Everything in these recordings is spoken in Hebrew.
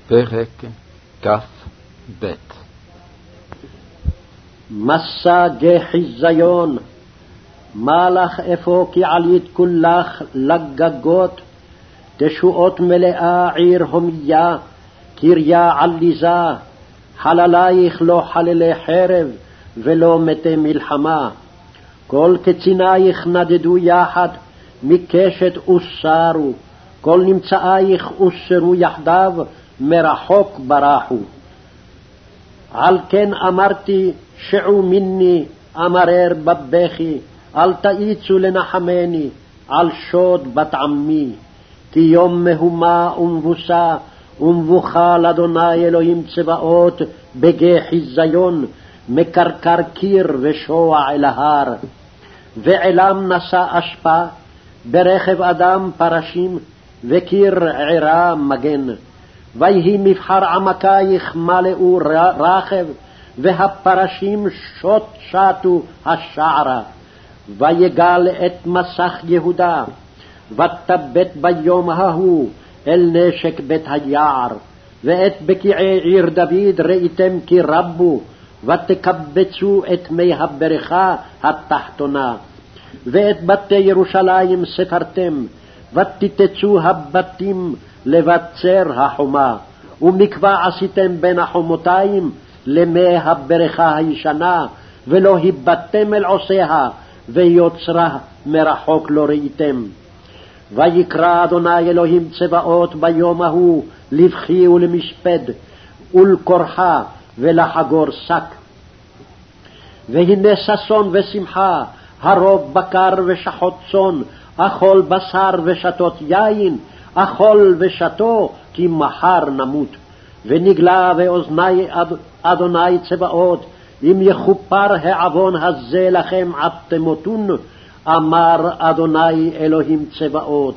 פרק כ"ב. מסע גחיזיון, מה לך אפוא כי עלית כולך לגגות, תשועות מלאה עיר הומיה, קריה עליזה, חללייך לא חללי חרב ולא מתי מלחמה. כל קצינייך נדדו יחד, מקשת אוסרו, כל נמצאייך אוסרו יחדיו, מרחוק ברחו. על כן אמרתי, שעו מיני, אמרר בבכי, אל תאיצו לנחמני, על שוד בת עמי. כי יום מהומה ומבוסה, ומבוכה לאדוני אלוהים צבאות, בגחיזיון, מקרקר קיר ושוע אל ההר. ועלם נשא אשפה, ברכב אדם פרשים, וקיר עירה מגן. ויהי מבחר עמקייך מלאו רכב, והפרשים שוט שטו השערה. ויגל את מסך יהודה, ותבט ביום ההוא אל נשק בית היער. ואת בקיעי עיר דוד ראיתם כי רבו, ותקבצו את מי הבריכה התחתונה. ואת בתי ירושלים ספרתם, ותתצו הבתים לבצר החומה. ומקווה עשיתם בין החומותיים למי הבריכה הישנה, ולא היבטתם אל עושיה, ויוצרה מרחוק לא ראיתם. ויקרא אדוני אלוהים צבאות ביום ההוא לבכי ולמשפד, ולקורחה ולחגור שק. והנה ששון ושמחה, הרוב בקר ושחוט צאן, אכול בשר ושתות יין, אכול ושתו, כי מחר נמות. ונגלה באוזני אדוני צבאות, אם יכופר העוון הזה לכם עד תמותון, אמר אדוני אלוהים צבאות.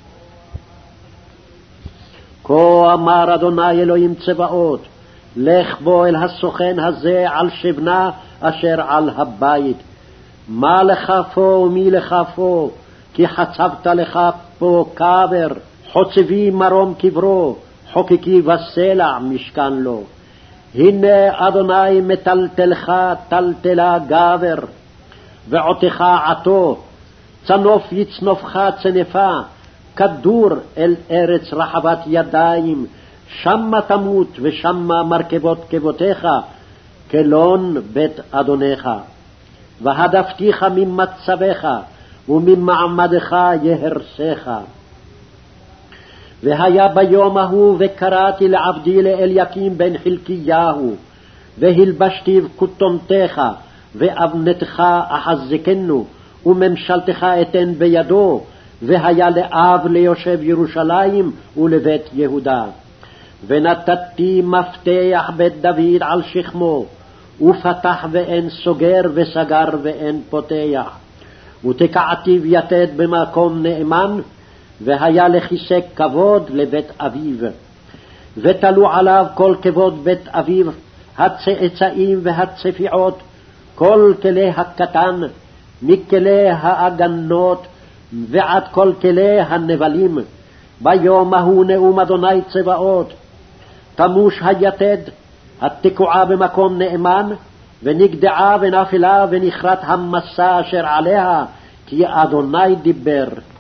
כה אמר אדוני אלוהים צבאות, לך בוא אל הסוכן הזה על שבנה אשר על הבית. מה לך פה ומי לך פה, כי חצבת לך פה קבר, חוצבי מרום קברו, חוקקי בסלע משכן לו. הנה אדוני מטלטלך טלטלה גבר, ועותך עתו, צנוף יצנופך צנפה, כדור אל ארץ רחבת ידיים, שמה תמות ושמה מרכבות כבותיך, כלון בית אדונך. והדפתיך ממצבך, וממעמדך יהרסך. והיה ביום ההוא וקראתי לעבדי לאליקים בן חלקיהו, והלבשתיו כותונתך, ואבנתך אחזקנו, וממשלתך אתן בידו, והיה לאב ליושב ירושלים ולבית יהודה. ונתתי מפתח בית דוד על שכמו, ופתח ואין סוגר, וסגר ואין פותח. ותקעתיו יתד במקום נאמן, והיה לכיסא כבוד לבית אביו. ותלו עליו כל כבוד בית אביו, הצאצאים והצפיעות, כל כלי הקטן, מכלי האגנות ועד כל כלי הנבלים. ביום ההוא נאום אדוני צבאות, תמוש היתד, התקועה במקום נאמן, ונגדעה ונפלה ונכרת המסע אשר עליה, כי אדוני דיבר.